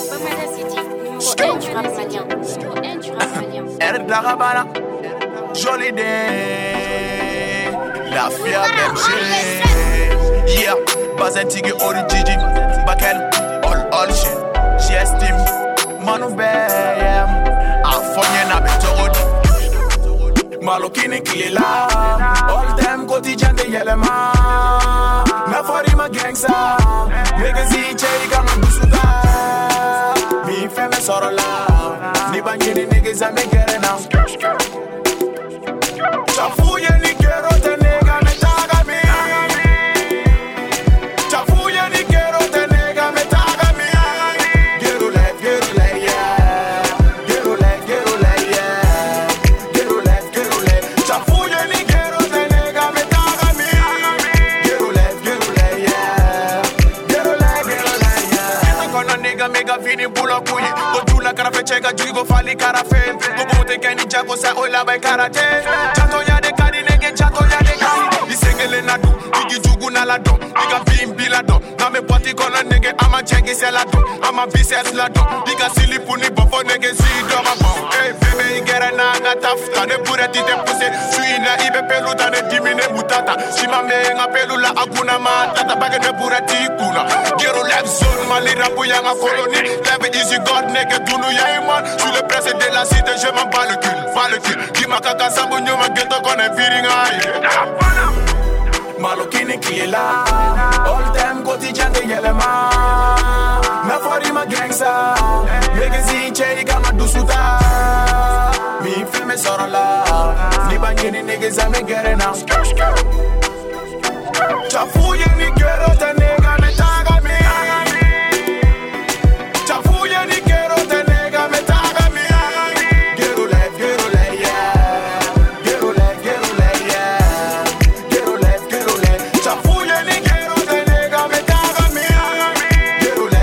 Darabana, Jolie Day, La Fia BMG, yeah, Bazentigi Ori Gigi, Bakel, all shit, GS team, Manu Bear, Afonye na Betorod, Malokini Kila, all them quotidien de Yelema, Nafori ma gangsta, Legacy Chega Mabusuda, Mi Femme Sorola. Bangini niggas and me get it now. Chafuye ni kero te nega me taga me. Chafuye ni kero te nega me taga me. Gerule, yeah. Gerule, yeah. Gerule. Chafuye ni kero te nega me taga me. Gerule, yeah. Gerule, yeah. Kono nigga mega vini bula kuyi. La cara fechega jugo fali cara fe Gobo te keni jago sa oila bay karate Chato ya de kari nege chato ya de kari Isengele na do Igi jugu na la do Iga bimbi la do Na me poti kono nege ama chengi se la do Ama biceps la do Iga silipu ni bofo nege si do ma bon Hey bebe ingere na nga tafuta Ne pure ti te puse Sui na ibe pelu ta ne dimine mutata Shima me nga pelu la aguna matata Bage ne pure ti kuna Gero lab zone mali rapu ya nga koloni Lebe easy god nege Nous y'a un man, sous le presse de la cité, je m'en bats le cul, Qui m'a caca sambo, nous m'a ghetto qu'on est feeling high. Malokini qui est là, all them quotidien de Yelema. Nafori ma gangsta, Legacy Chega Madusuta. Mi filme Sorola, Ni bangini niggas and me get it now. Chafuye ni kero te nega me taga me. Chafuye ni kero te nega me taga me. Gerule, yeah. Gerule. Chafuye ni kero te nega me taga me. Gerule,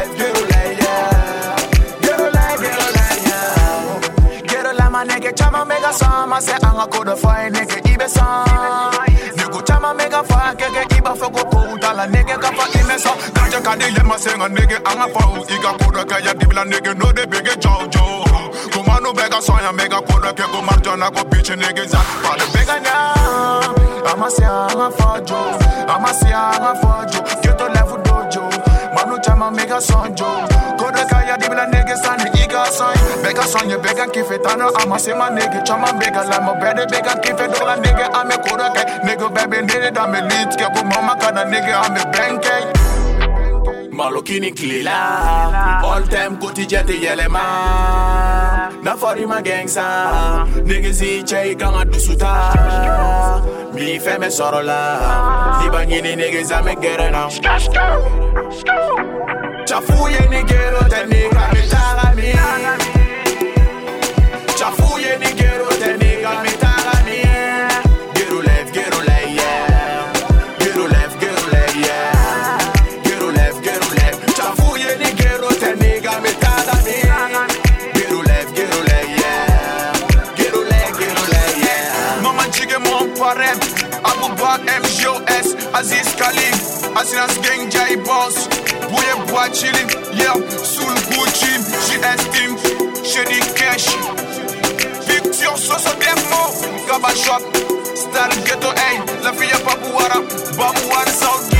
yeah. Gerule ma nege chama mega sama se anga koda fai nege ibe sama. Nego chama mega fa kege iba foko pouta la nege kafa imeso. Kanja kadi lema senga nege anga fa u iga koda kaya dibla nege no de bege jojo. Kumano bega soya mega koda ke go marjana go bitch nege za. Pa de bega nya. Amasia anga fajo. Geto level dojo. Manu chama mega sonjo. Koda kaya dibla nege sani iga soy. Bega sonya bega kifetana amasema nege chama bega la mo bede bega kife dola nege ame koda ke nege bebe nere da me lit ke go mama kana nege ame benke. Malokini Kilila, all time quotidien de Yelema. Nafori ma gangsta, Legacy Chega Madusuta. Mi femme Sorola, Ni bangini niggas and me get it now. Chafuye ni gero te nega me taga me. Chafuye ni gero te nega me taga me. Gerule, yeah. Gerule. Chafuye ni gero te nega me taga me. Gerule, yeah. Gerule, yeah. Mama chige mon parem, Abu Bak MJOS, Aziz Khalif, Asinas Gang Jai Boss. Bouye bois chillin', yeah, soul Gucci, GS team, Shady Cash, Victor Soso Demo, Gaba Shop, Star Ghetto A, La Fille Papuara, Babu One South.